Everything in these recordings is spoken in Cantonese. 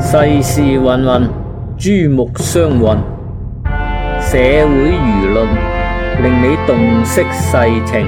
世事芸芸，珠目相混，社會輿論令你洞悉世情。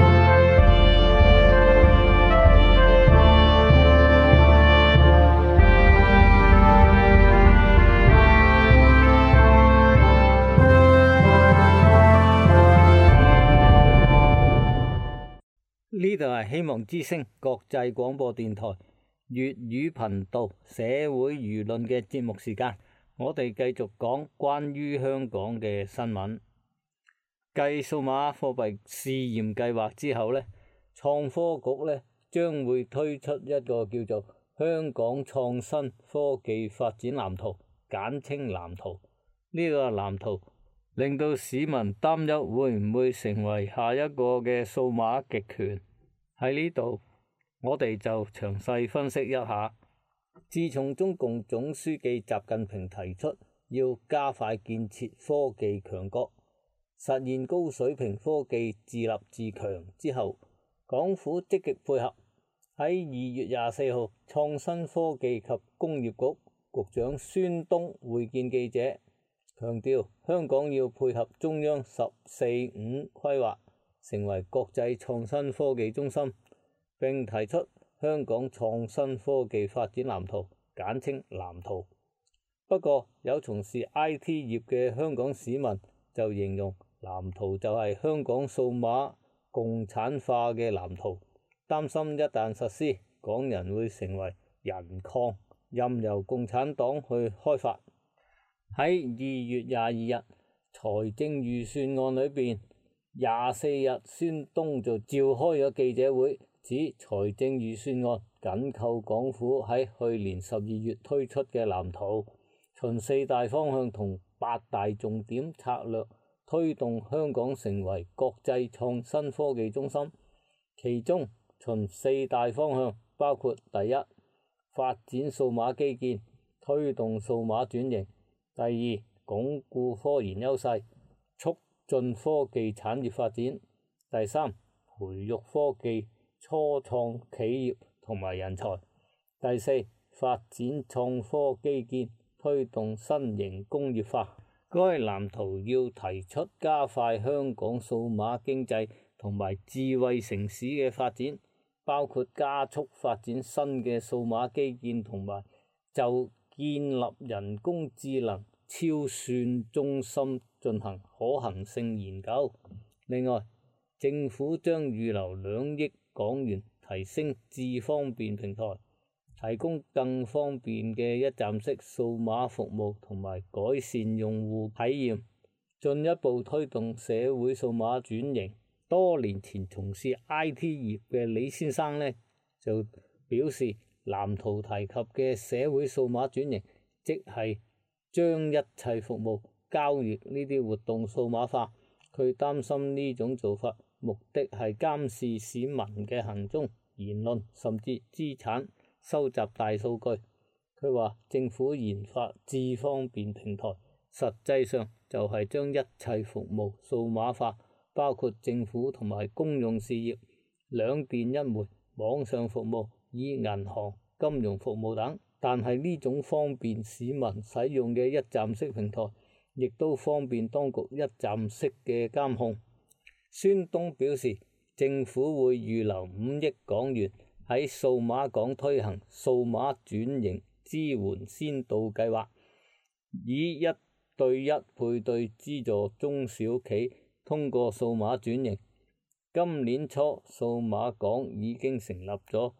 呢度係希望之聲國際廣播電台粵語頻道社會輿論嘅節目時間，我哋繼續講關於香港嘅新聞。繼數碼貨幣試驗計劃之後呢，創科局呢將會推出一個叫做香港創新科技發展藍圖，簡稱藍圖。呢個藍圖令到市民擔憂會唔會成為下一個嘅數碼極權。喺呢度我哋就詳細分析一下。自從中共總書記習近平提出要加快建設科技強國，實現高水平科技自立自強之後，港府積極配合。喺2月24號，創新科技及工業局局長孫東會見記者，強調香港要配合中央十四五規劃，成為國際創新科技中心，並提出香港創新科技發展藍圖，簡稱藍圖。不過有從事 IT 業嘅香港市民就形容藍圖就係香港數碼共產化嘅藍圖，擔心一旦實施，港人會成為人礦，任由共產黨去開發。喺2月22日財政預算案裏邊，24日孫東就召開咗記者會，指財政預算案緊扣港府喺去年12月推出嘅藍圖，循4大方向同8大重點策略推動香港成為國際創新科技中心。其中循4大方向包括：第一，發展數碼基建，推動數碼轉型；第二，鞏固科研優勢，促進科技產業發展；第三，培育科技初創企業同埋人才；第四，發展創科基建，推動新型工業化。該藍圖要提出加快香港數碼經濟同埋智慧城市嘅發展，包括加速發展新嘅數碼基建同埋就建立人工智能超算中心進行可行性研究。另外，政府將預留2億港元提升智方便平台，提供更方便嘅一站式數碼服務同埋改善用戶體驗，進一步推動社會數碼轉型。多年前從事 IT 業嘅李先生呢，就表示，藍圖提及嘅社會數碼轉型，即係將一切服務、交易呢啲活動數碼化。佢擔心呢種做法目的係監視市民嘅行蹤、言論甚至資產，收集大數據。佢話政府研發智方便平台，實際上就係將一切服務數碼化，包括政府同埋公用事業、兩電一煤、網上服務、以銀行、金融服務等。但係呢種方便市民使用嘅一站式平台，亦都方便當局一站式嘅監控。孫東表示，政府會預留5億港元喺數碼港推行數碼轉型支援先導計劃，以1對1配對資助中小企通過數碼轉型。今年初，數碼港已經成立咗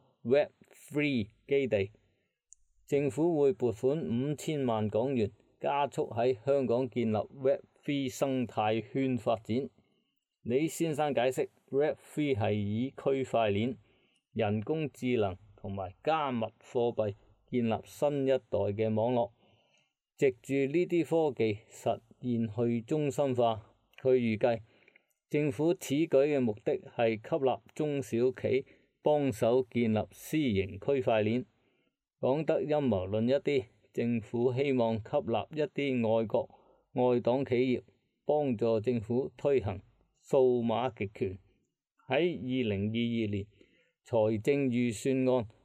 Web3 基地，政府會撥款5000萬港元，加速喺香港建立 Web3 生態圈發展。李先生解釋 ，Web3 係以區塊鏈、人工智能同埋加密貨幣建立新一代嘅網絡，藉住呢啲科技實現去中心化。佢預計政府此舉嘅目的係吸納中小企幫手建立私營區塊鏈。講得陰謀論一啲，政府希望吸納一啲外國外黨企業，幫助政府推行數碼極權。喺2022年財政預算案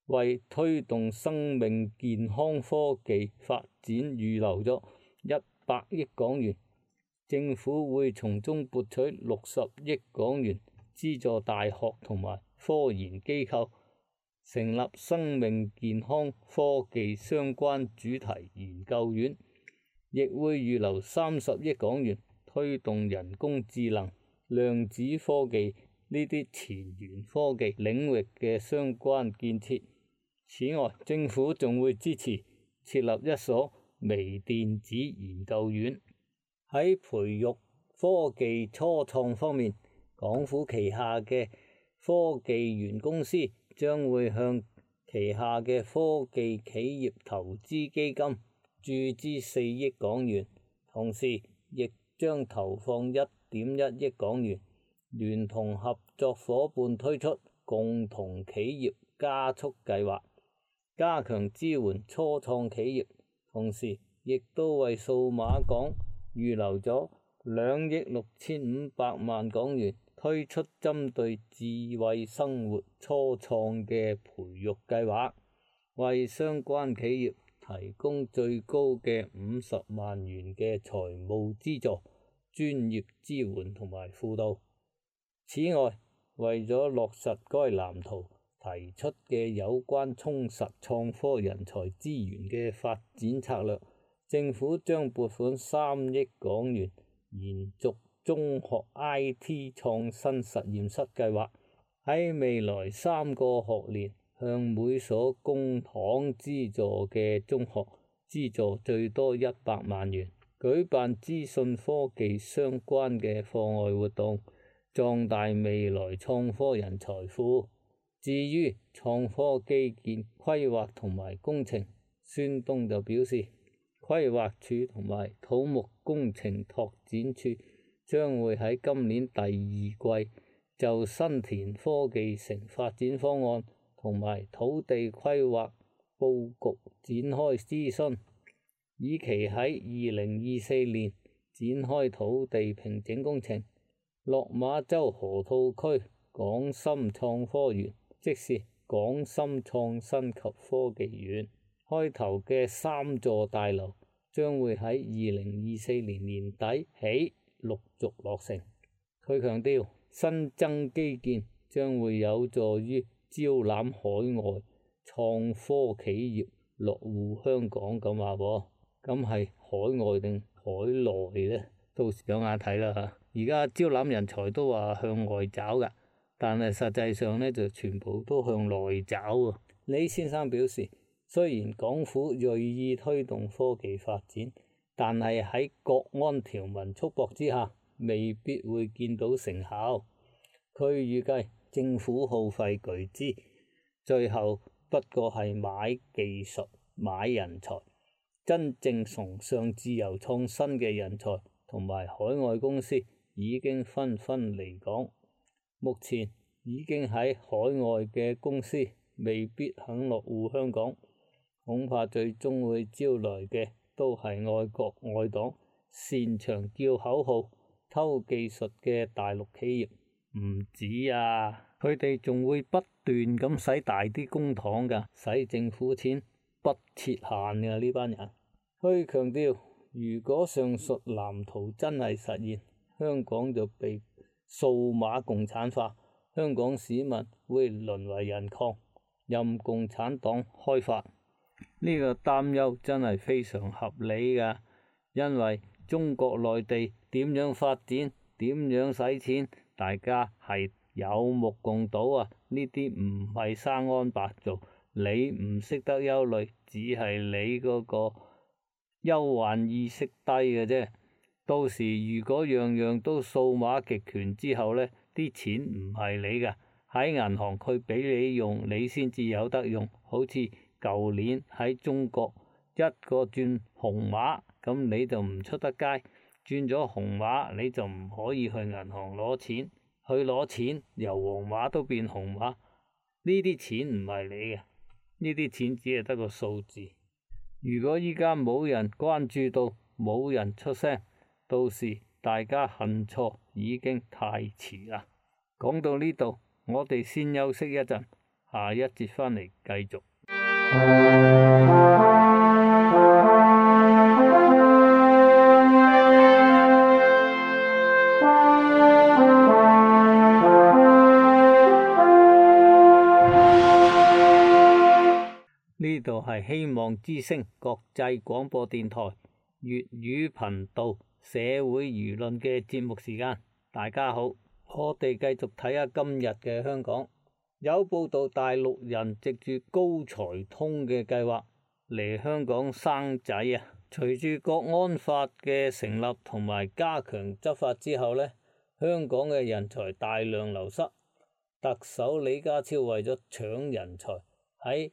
為推動生命健康科技發展預留咗100億港元，政府會從中撥取60億港元，資助大學同埋科研機構成立生命健康科技相關主題研究院，亦會預留30億港元推動人工智能、量子科技呢啲前沿科技領域嘅相關建設。此外，政府仲會支持設立一所微電子研究院。喺培育科技初創方面，港府旗下嘅科技園公司將會向旗下嘅科技企業投資基金注資4億港元，同時亦將投放1.1億港元，聯同合作夥伴推出共同企業加速計劃，加強支援初創企業，同時亦都為數碼港預留咗2億6500萬港元，推出針對智慧生活初創嘅培育計劃，為相關企業提供最高嘅50萬元嘅財務資助、專業支援同埋輔導。此外，為咗落實該藍圖提出嘅有關充實創科人才資源嘅發展策略，政府將撥款3億港元，延續中學 IT 創新實驗室計劃，喺未來3個學年向每所公帑資助嘅中學資助最多100萬元，舉辦資訊科技相關嘅課外活動，壯大未來創科人才庫。至於創科基建規劃同埋工程，孫東就表示，規劃署同埋土木工程拓展處將會喺今年第2季就新田科技城發展方案同埋土地規劃佈局展開諮詢，以期喺2024年展開土地平整工程。落馬洲河套區港深創科園，即是港深創新及科技園，開頭嘅3座大樓將會喺2024年年底起陸續落成。佢強調，新增基建將會有助於招攬海外創科企業落戶香港咁話喎，咁係海外定海內呢？到時有眼睇啦嚇。而家招攬人才都話向外找㗎，但係實際上呢就全部都向內找喎。李先生表示，雖然港府銳意推動科技發展，但係喺國安條文束縛之下，未必會見到成效。佢預計政府耗費巨資，最後不過係買技術、買人才。真正崇尚自由創新嘅人才同埋海外公司已經紛紛離港。目前已經喺海外嘅公司未必肯落戶香港，恐怕最終會招來嘅都係愛國愛黨、擅長叫口號、偷技術嘅大陸企業。唔止啊，佢哋仲會不斷咁使大啲公帑㗎，使政府錢不設限㗎呢班人。佢強調，如果上述藍圖真係實現，香港就被數碼共產化，香港市民會淪為人礦，任共產黨開發。呢個擔憂真係非常合理㗎，因為中國內地點樣發展、點樣使錢，大家係有目共睹啊！呢啲唔係生安白做，你唔識得憂慮，只係你嗰個憂患意識低嘅啫。到時如果樣樣都數碼極權之後呢，啲錢唔係你㗎，喺銀行佢俾你用，你先至有得用。好似舊年喺中國一個轉紅碼，咁你就唔出得街；轉咗紅碼，你就唔可以去銀行攞錢。去攞錢由黃碼都變紅碼，呢啲錢唔係你嘅，呢啲錢只係得個數字。如果依家冇人關注到，冇人出聲，到時大家恨錯已經太遲啦。講到呢度，我哋先休息一陣， 下一節返嚟繼續。呢度係希望之聲國際廣播電台粵語頻道社會輿論嘅節目時間。大家好，我哋繼續睇下今日嘅香港。有報道大陸人藉住高才通嘅計劃嚟香港生仔啊！隨住國安法嘅成立同埋加強執法之後呢，香港嘅人才大量流失。特首李家超為咗搶人才，喺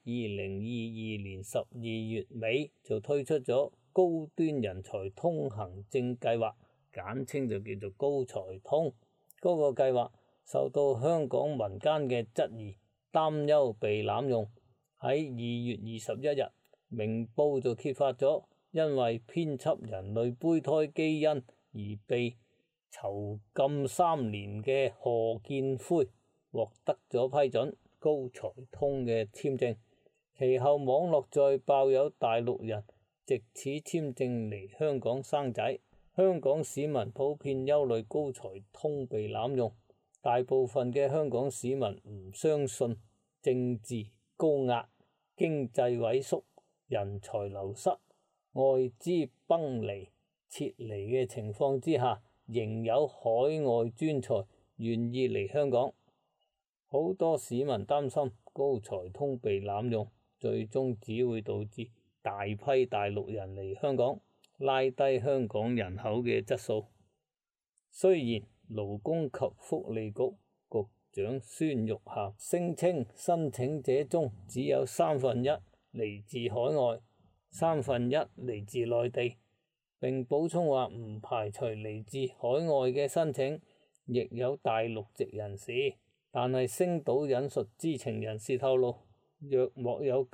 2022年12月尾就推出咗高端人才通行證計劃，簡稱就叫做高才通。嗰個計劃受到香港民間嘅質疑，擔憂被濫用。喺2月21日，明報就揭發咗因為編輯人類胚胎基因而被囚禁3年嘅何建輝獲得咗批准高才通嘅簽證。其後網絡再爆有大陸人藉此簽證嚟香港生仔。香港市民普遍憂慮高才通被濫用，大部分嘅香港市民唔相信政治高壓、經濟萎縮、人才流失、外資崩離、撤離嘅情況之下，仍有海外專才願意嚟香港。好多市民擔心高才通被濫用，最終只會導致大批大陸人嚟香港，拉低香港人口嘅質素。雖然勞工及福利局局長孫玉菡聲稱申請者中只有1/3嚟自海外，1/3嚟自內地，並補充話唔排除嚟自海外嘅申請亦有大陸籍人士，但係星島引述知情人士透露，約莫有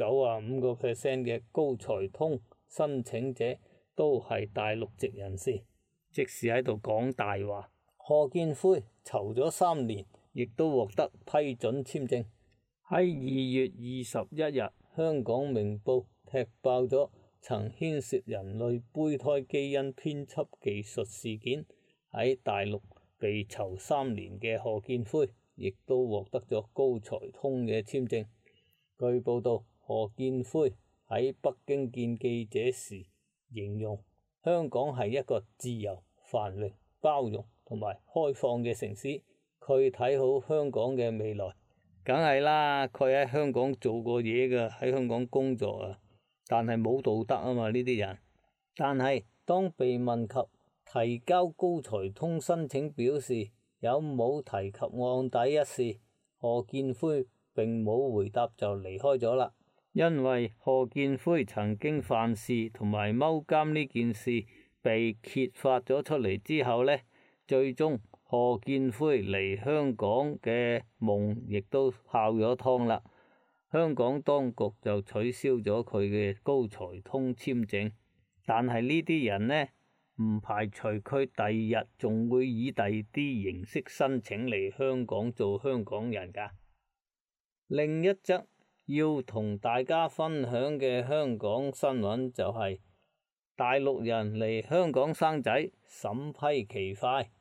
95% 嘅高才通申請者都係大陸籍人士，即是喺度講大話。何建輝囚咗3年，亦都獲得批准簽證。喺2月21日，香港明報踢爆咗曾牽涉人類胚胎基因編輯技術事件，喺大陸被囚3年嘅何建輝，亦都獲得咗高才通嘅簽證。據報道，何建輝喺北京見記者時形容香港係一個自由、繁榮、包容同埋開放嘅城市，佢睇好香港嘅未來。梗係啦，佢喺香港做過嘢㗎，喺香港工作啊，但係冇道德啊嘛呢啲人。但係當被問及提交高才通申請表示有冇提及案底一事，何建輝並冇回答就離開咗啦。因為何建輝曾經犯事同埋踎監呢件事被揭發咗出嚟之後呢，最終何建輝嚟香港嘅夢亦都泡咗湯啦。香港當局就取消咗佢嘅高才通簽證，但係呢啲人呢，唔排除佢第二日仲會以第二啲形式申請嚟香港做香港人㗎。另一則要同大家分享嘅香港新聞就係大陸人嚟香港生仔審批期快。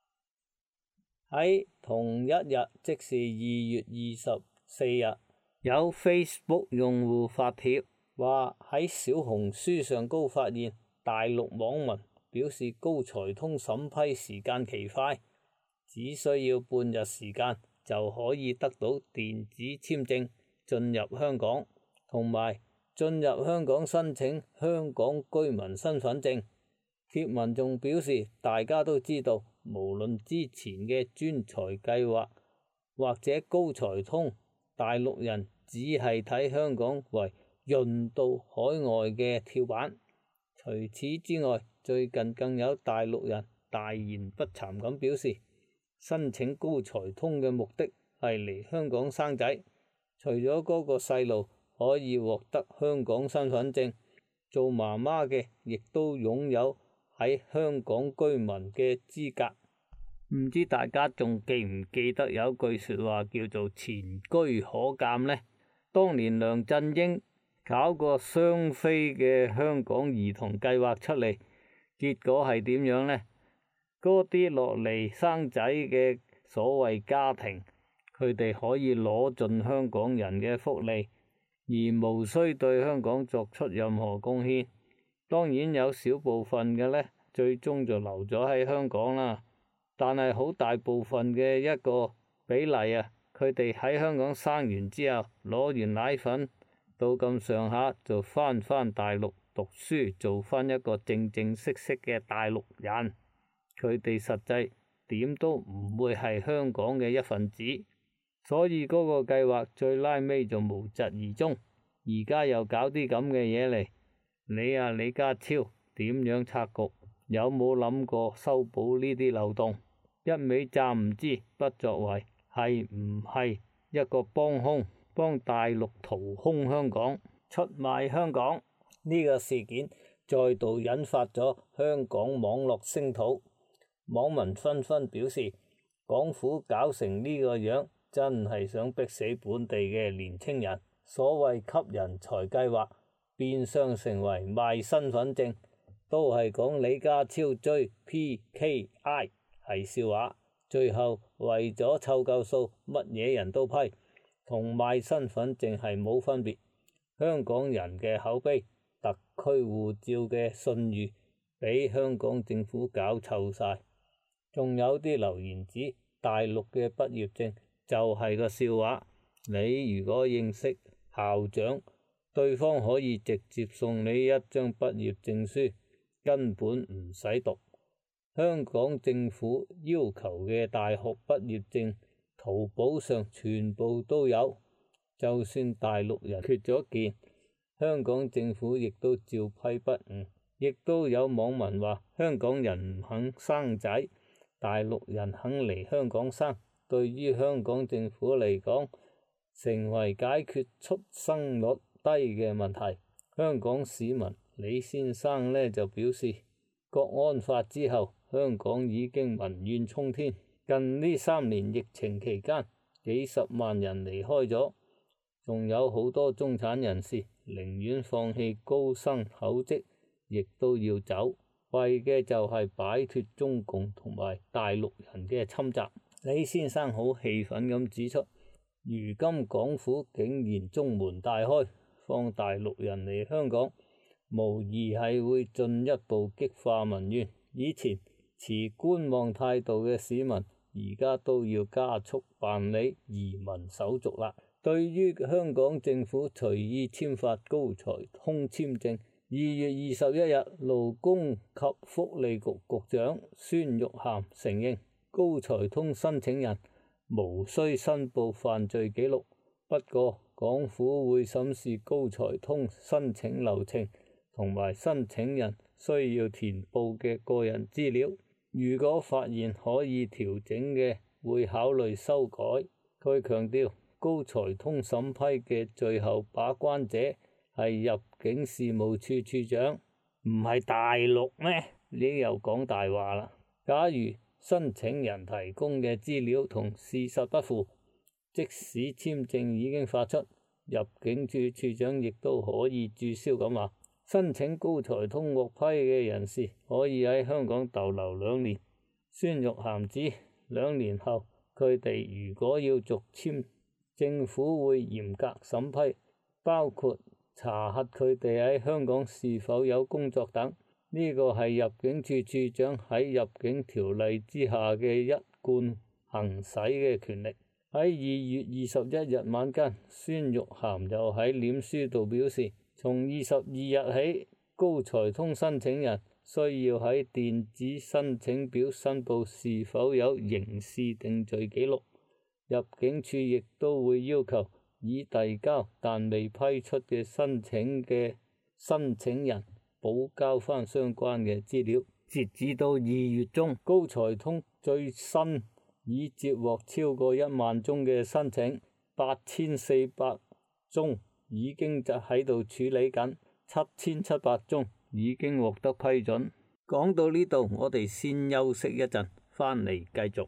喺同一日，即是2月24日，有 Facebook 用戶發帖話喺小紅書上高發現大陸網民表示高才通審批時間期快，只需要半日時間就可以得到電子簽證進入香港，同埋進入香港申請香港居民身份證。帖文仲表示，大家都知道，無論之前嘅專才計劃或者高才通，大陸人只係睇香港為潤到海外嘅跳板。除此之外，最近更有大陸人大言不慚咁表示，申請高才通嘅目的係嚟香港生仔，除咗嗰個細路可以獲得香港身份證，做媽媽嘅亦都擁有喺香港居民嘅資格。 唔知大家仲記唔記得有句說話叫做前車可鑑呢？當年梁振英搞個雙非嘅香港兒童計劃出嚟，結果係點樣呢？嗰啲落嚟生仔嘅所謂家庭，佢哋可以攞盡香港人嘅福利，而無需對香港作出任何貢獻。當然有少部分嘅呢，最終就留咗喺香港啦。但係好大部分嘅一個比例啊，佢哋喺香港生完之後，攞完奶粉到咁上下就返大陸讀書，做返一個正式嘅大陸人。佢哋實際點都唔會係香港嘅一份子，所以嗰個計劃最拉尾就無疾而終。而家又搞啲咁嘅嘢嚟，你李家超點樣拆局？有冇諗過修補呢啲漏洞？一味詐唔知不作為，係唔係一個幫兇，幫大陸掏空香港、出賣香港？呢個事件再度引發咗香港網絡聲討，網民紛紛表示，港府搞成呢個樣，真係想逼死本地嘅年輕人。所謂吸人才計劃，變相成為賣身份證，都係講李家超追 PKI。係笑話，最後為咗湊夠數，乜嘢人都批，同賣身份證係冇分別。香港人嘅口碑、特區護照嘅信譽，俾香港政府搞臭晒。仲有啲留言指大陸嘅畢業證就係個笑話。你如果認識校長，對方可以直接送你一張畢業證書，根本唔使讀。香港政府要求嘅大學畢業證，淘寶上全部都有。就算大陸人缺咗件，香港政府亦都照批不誤。亦都有網民話，香港人唔肯生仔，大陸人肯嚟香港生，對於香港政府嚟講，成為解決出生率低嘅問題。香港市民李先生呢就表示，國安法之後，香港已經民怨沖天。近呢3年疫情期間，幾十萬人離開咗，仲有好多中產人士寧願放棄高薪厚職，亦都要走，為嘅就係擺脫中共同埋大陸人嘅侵襲。李先生好氣憤咁指出，如今港府竟然中門大開，放大陸人嚟香港，無疑係會進一步激化民怨。以前持觀望態度嘅市民，而家都要加速辦理移民手續啦。對於香港政府隨意簽發高才通簽證，2月21日，勞工及福利局局長孫玉菡承認，高才通申請人無需申報犯罪記錄，不過港府會審視高才通申請流程同埋申請人需要填報嘅個人資料。如果發現可以調整嘅，會考慮修改。佢強調，高才通審批嘅最後把關者係入境事務處處長，唔係大陸咩？你又講大話啦！假如申請人提供嘅資料同事實不符，即使簽證已經發出，入境處處長亦都可以註銷咁話。申請高才通獲批嘅人士可以喺香港逗留2年。孫玉菡指2年後佢哋如果要續簽，政府會嚴格審批，包括查核佢哋喺香港是否有工作等。呢個係入境處處長喺入境條例之下嘅一貫行使嘅權力。喺2月21日晚間，孫玉菡又喺臉書度表示，從22日起，高才通申請人需要喺電子申請表申報是否有刑事定罪記錄。入境處亦都會要求已遞交但未批出嘅申請人補交返相關嘅資料。截止到2月中，高才通最新已接獲超過1萬宗嘅申請，8400宗已經就喺度處理緊，7700宗已經獲得批准。講到呢度，我哋先休息一陣， 翻嚟繼續。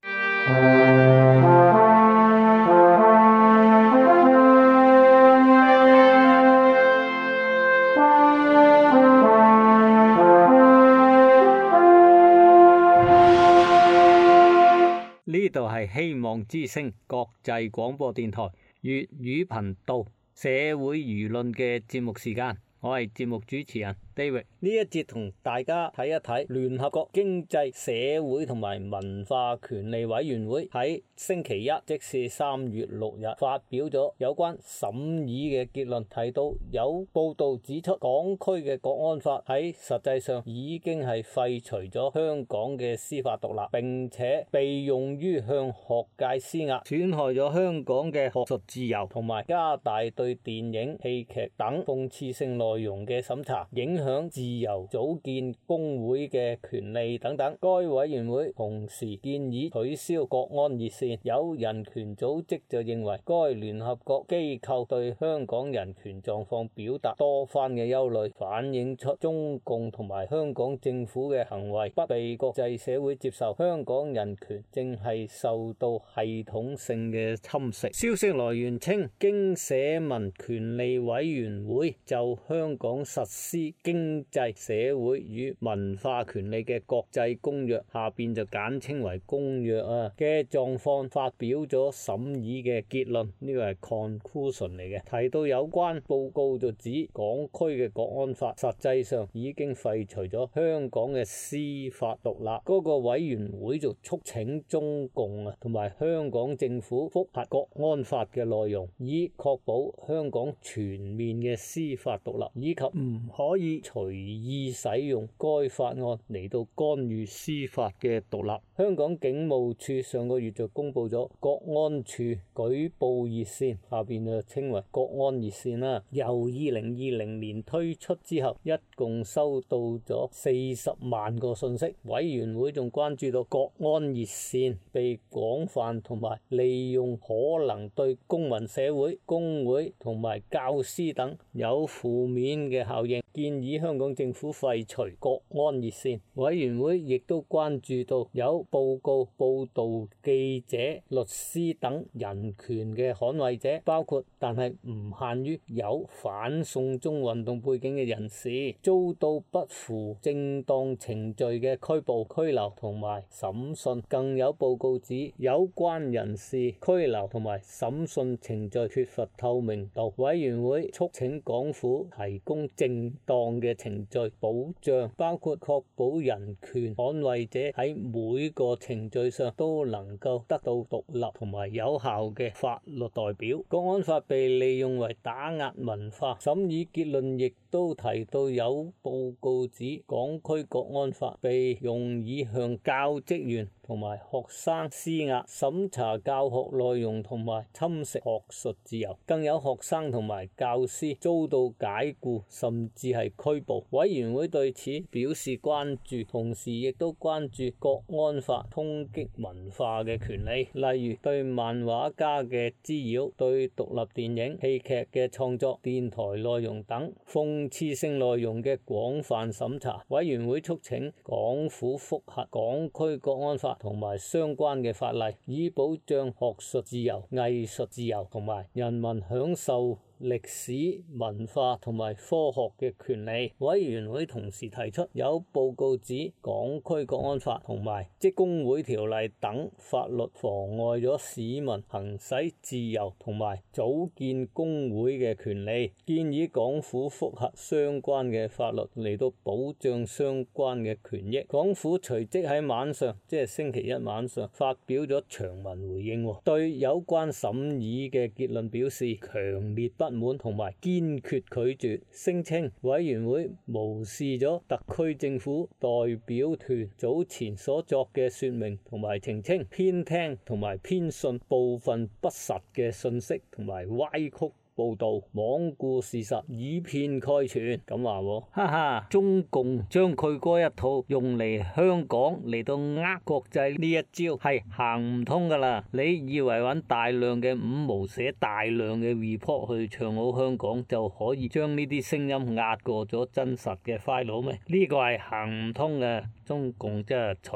呢度係希望之聲國際廣播電台粵語頻道社會輿論嘅節目時間，我係節目主持人 David。呢一節同大家睇一睇聯合國經濟社會同埋文化權利委員會喺星期一，即是3月6日發表咗有關審議嘅結論，提到有報道指出港區嘅國安法喺實際上已經係廢除咗香港嘅司法獨立，並且被用於向學界施壓，損害咗香港嘅學術自由，同埋加大對電影、戲劇等諷刺性內容嘅審查，影響自由組建工會嘅權利等等。該委員會同時建議取消國安熱線。有人權組織就認為該聯合國機構對香港人權狀況表達多番嘅憂慮，反映出中共同埋香港政府嘅行為不被國際社會接受，香港人權正係受到系統性嘅侵蝕。消息來源稱，經社民權利委員會就香港實施經濟社會與文化權利嘅國際公約，下邊就簡稱為公約嘅狀況發表咗審議嘅結論，呢個係 conclusion 嚟嘅。提到有關報告就指港區嘅國安法實際上已經廢除咗香港嘅司法獨立。嗰個委員會就促請中共同埋香港政府複核國安法嘅內容，以確保香港全面嘅司法獨立，以及唔可以隨意使用該法案嚟到干預司法嘅獨立。香港警務處上個月就公布咗國安處舉報熱線，下邊就稱為國安熱線啦。由2020年推出之後，一共收到咗40萬個信息。委員會仲關注到國安熱線被廣泛同埋利用，可能對公民社會、工會同埋教師等有負面嘅效應，建議香港政府廢除國安熱線。委員會亦都關注到有報告報道記者、律師等人權嘅捍衛者，包括但係唔限於有反送中運動背景嘅人士，遭到不符正當程序嘅拘捕、拘留同埋審訊。更有報告指有關人士拘留同埋審訊程序缺乏透明度。委員會促請港府提供正當嘅程序保障，包括確保人權捍衛者喺每個程序上都能夠得到獨立同埋有效嘅法律代表。國安法被利用為打壓文化，審議結論亦都提到有報告指港區國安法被用以向教職員同埋學生施壓，審查教學內容同埋侵蝕學術自由，更有學生同埋教師遭到解僱甚至係拘捕。委員會對此表示關注，同時亦都關注國安法衝擊文化嘅權利，例如對漫畫家嘅滋擾、對獨立電影、戲劇嘅創作、電台內容等諷刺性內容嘅廣泛審查。委員會促請港府複核港區國安法同埋相關嘅法例，以保障學術自由、藝術自由同埋人民享受歷史、文化同埋科學嘅權利。委員會同時提出，有報告指港區國安法同埋職工會條例等法律妨礙咗市民行使自由同埋組建工會嘅權利，建議港府複核相關嘅法律嚟到保障相關嘅權益。港府隨即喺晚上，即係星期一晚上發表咗長文回應，對有關審議嘅結論表示強烈不滿同埋堅決拒絕，聲稱委員會無視咗特區政府代表團早前所作嘅說明同埋澄清，偏聽同埋偏信部分不實嘅信息同埋歪曲報道，罔顧事實，以偏概全。咁話哈哈，中共將佢嗰一套用嚟香港嚟到國際呢一招係行唔通噶啦。你以為揾大量嘅五毛寫大量嘅 report 去唱好香港就可以將呢啲聲音壓過咗真實嘅 file 咩？呢個係行唔通嘅。中共真係蠢啊！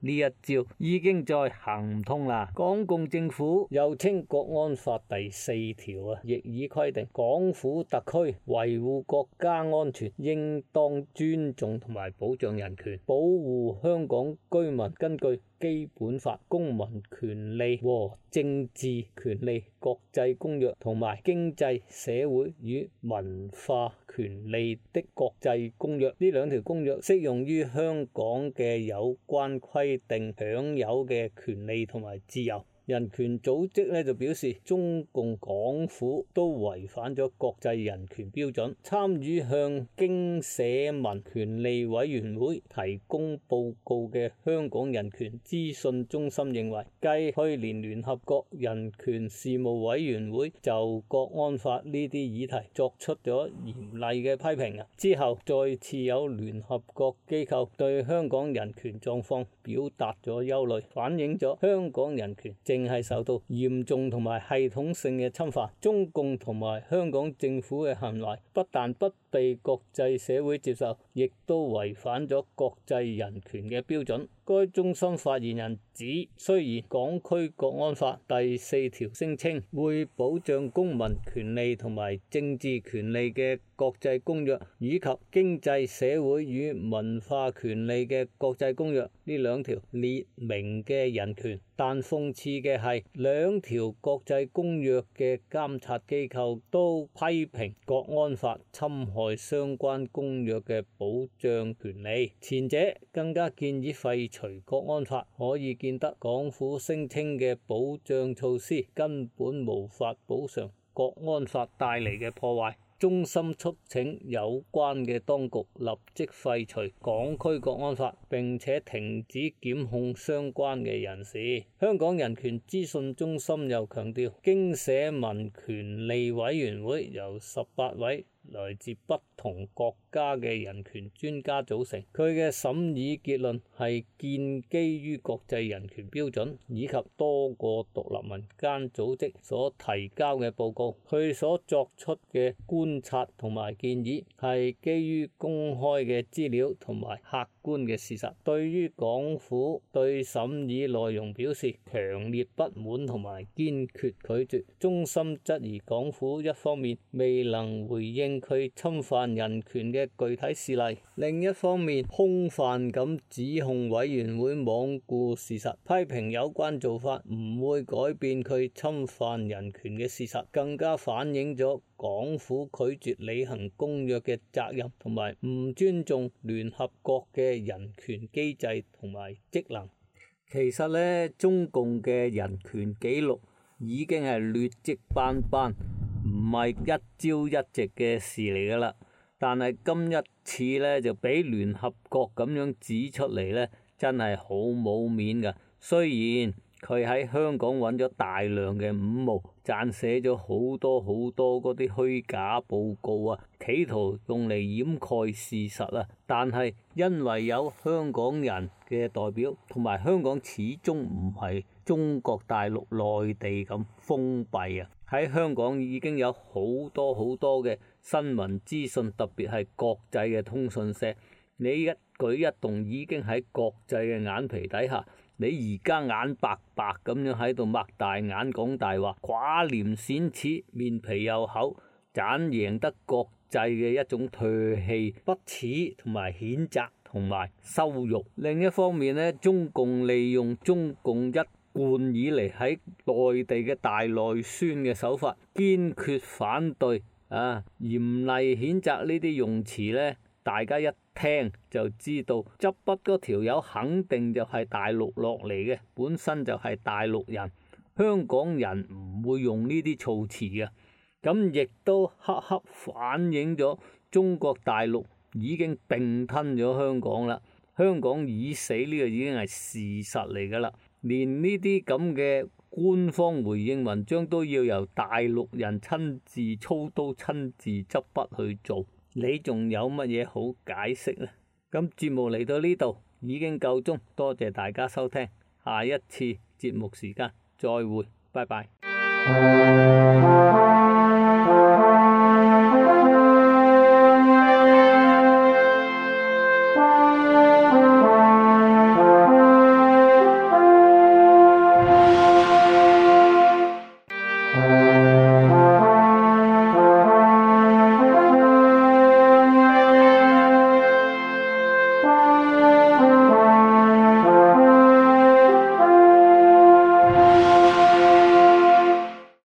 呢一招已經再行唔通啦。港共政府又稱國安法第4條啊，亦已規定港府特區維護國家安全，應當尊重同埋保障人權，保護香港居民根據基本法、公民權利和政治權利國際公約同埋經濟社會與文化權利的國際公約。呢兩條公約適用於香港嘅有關規定享有嘅權利同埋自由。人權組織咧就表示，中共港府都違反咗國際人權標準。參與向經社民權利委員會提供報告嘅香港人權資訊中心認為，繼去年聯合國人權事務委員會就國安法呢啲議題作出咗嚴厲嘅批評之後，再次有聯合國機構對香港人權狀況表達咗憂慮，反映咗香港人權正係受到嚴重同埋系統性嘅侵犯。中共同埋香港政府嘅行為不但不被國際社會接受，亦都違反咗國際人權嘅標準。該中心發言人指，雖然港區國安法第4條聲稱會保障公民權利同埋政治權利嘅國際公約，以及經濟社會與文化權利嘅國際公約呢兩條列明嘅人權，但諷刺嘅係兩條國際公約嘅監察機構都批評國安法侵害相關公約嘅保障權利，前者更加建議廢除國安法，可以見得港府聲稱嘅保障措施根本無法補償國安法帶嚟嘅破壞。中心促請有關嘅當局立即廢除港區國安法，並且停止檢控相關嘅人士。香港人權資訊中心又強調，經社民權利委員會由18位來自不同國家嘅人權專家組成，佢嘅審議結論係建基於國際人權標準以及多個獨立民間組織所提交嘅報告。佢所作出嘅觀察同埋建議係基於公開嘅資料同埋客觀嘅事實。對於港府對審議內容表示強烈不滿同埋堅決拒絕，中心質疑港府一方面未能回應佢侵犯人權嘅具體事例，另一方面空泛咁指控委員會罔顧事實，批評有關做法唔會改變佢侵犯人權嘅事實，更加反映咗港府拒絕履行公約嘅責任，同埋唔尊重聯合國嘅人權機制同埋職能。其實呢，中共嘅人權紀錄已經係劣跡斑斑，唔係一朝一夕嘅事嚟噶啦。但係今一次呢，就俾聯合國咁樣指出嚟呢，真係好冇面噶。雖然佢喺香港揾咗大量嘅五毛，撰寫咗好多嗰啲虛假報告啊，企圖用嚟掩蓋事實啊。但係因為有香港人嘅代表，同埋香港始終唔係中國大陸內地咁封閉啊，喺香港已經有好多嘅新聞資訊，特別係國際嘅通訊社，你一舉一動已經喺國際嘅眼皮底下。你而家眼白白咁樣喺度擘大眼講大話，寡廉鮮恥，面皮又厚，盞贏得國際嘅一種唾棄、不恥同埋譴責同埋羞辱。另一方面呢，中共利用中共一貫以嚟喺內地嘅大內宣嘅手法，堅決反對嚴厲譴責呢啲用詞呢，大家一聽就知道執筆嗰條友肯定就係大陸落嚟嘅，本身就係大陸人，香港人唔會用呢啲措辭嘅。咁亦都刻刻反映咗中國大陸已經併吞咗香港啦，香港已死呢個已經係事實嚟噶啦。連呢啲咁嘅官方回應文章都要由大陸人親自操刀、親自執筆去做。你仲有乜嘢好解釋呢？咁節目嚟到呢度已經夠鐘，多謝大家收聽，下一次節目時間再會，拜拜。